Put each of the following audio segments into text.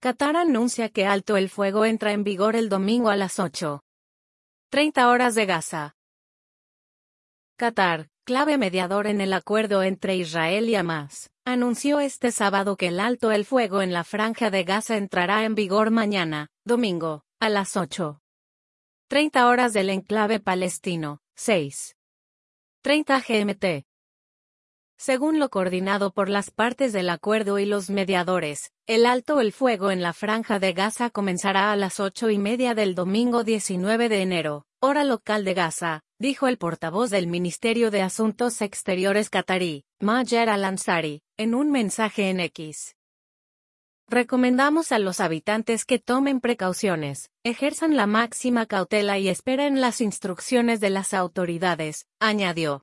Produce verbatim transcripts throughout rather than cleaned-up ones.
Qatar anuncia que alto el fuego entra en vigor el domingo a las ocho treinta horas de Gaza. Qatar, clave mediador en el acuerdo entre Israel y Hamás, anunció este sábado que el alto el fuego en la franja de Gaza entrará en vigor mañana, domingo, a las ocho treinta horas del enclave palestino, seis treinta G M T. Según lo coordinado por las partes del acuerdo y los mediadores, el alto el fuego en la franja de Gaza comenzará a las ocho y media del domingo diecinueve de enero, hora local de Gaza, dijo el portavoz del Ministerio de Asuntos Exteriores qatarí, Majer al-Ansari, en un mensaje en X. Recomendamos a los habitantes que tomen precauciones, ejerzan la máxima cautela y esperen las instrucciones de las autoridades, añadió.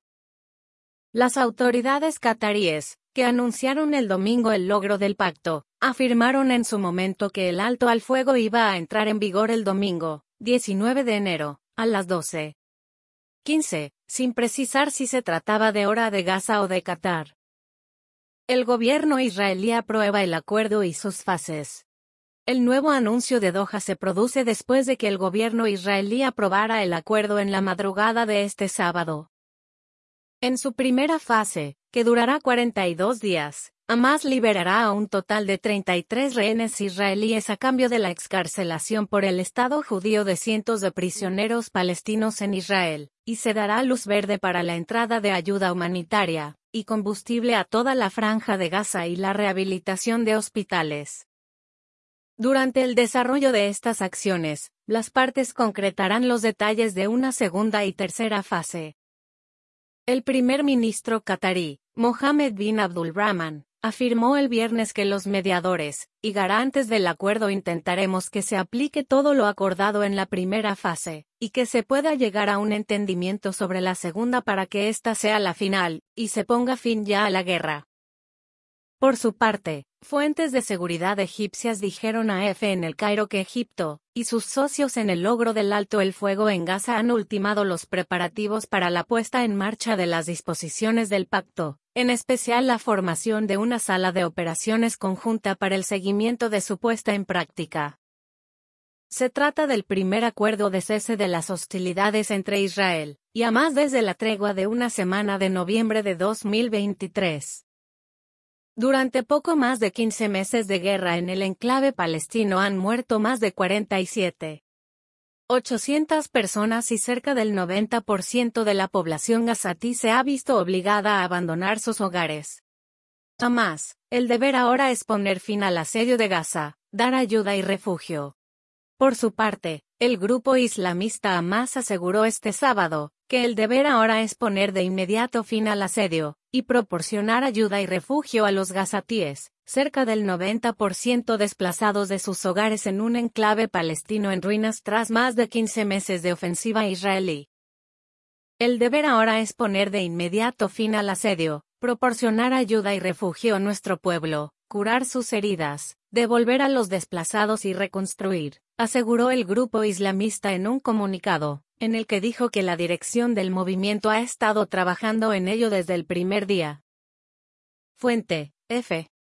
Las autoridades qataríes, que anunciaron el domingo el logro del pacto, afirmaron en su momento que el alto al fuego iba a entrar en vigor el domingo, diecinueve de enero, a las doce quince, sin precisar si se trataba de hora de Gaza o de Qatar. El gobierno israelí aprueba el acuerdo y sus fases. El nuevo anuncio de Doha se produce después de que el gobierno israelí aprobara el acuerdo en la madrugada de este sábado. En su primera fase, que durará cuarenta y dos días, Hamás liberará a un total de treinta y tres rehenes israelíes a cambio de la excarcelación por el Estado judío de cientos de prisioneros palestinos en Israel, y se dará luz verde para la entrada de ayuda humanitaria y combustible a toda la franja de Gaza y la rehabilitación de hospitales. Durante el desarrollo de estas acciones, las partes concretarán los detalles de una segunda y tercera fase. El primer ministro qatarí, Mohammed bin Abdulrahman, afirmó el viernes que los mediadores y garantes del acuerdo intentaremos que se aplique todo lo acordado en la primera fase, y que se pueda llegar a un entendimiento sobre la segunda para que ésta sea la final, y se ponga fin ya a la guerra. Por su parte, fuentes de seguridad egipcias dijeron a A F en El Cairo que Egipto y sus socios en el logro del alto el fuego en Gaza han ultimado los preparativos para la puesta en marcha de las disposiciones del pacto, en especial la formación de una sala de operaciones conjunta para el seguimiento de su puesta en práctica. Se trata del primer acuerdo de cese de las hostilidades entre Israel y Hamás desde la tregua de una semana de noviembre de dos mil veintitrés. Durante poco más de quince meses de guerra en el enclave palestino han muerto más de cuarenta y siete mil ochocientas personas y cerca del noventa por ciento de la población gazatí se ha visto obligada a abandonar sus hogares. Hamás, el deber ahora es poner fin al asedio de Gaza, dar ayuda y refugio. Por su parte, el grupo islamista Hamás aseguró este sábado que el deber ahora es poner de inmediato fin al asedio y proporcionar ayuda y refugio a los gazatíes, cerca del noventa por ciento desplazados de sus hogares en un enclave palestino en ruinas tras más de quince meses de ofensiva israelí. El deber ahora es poner de inmediato fin al asedio, proporcionar ayuda y refugio a nuestro pueblo, curar sus heridas, devolver a los desplazados y reconstruir, aseguró el grupo islamista en un comunicado, en el que dijo que la dirección del movimiento ha estado trabajando en ello desde el primer día. Fuente, F.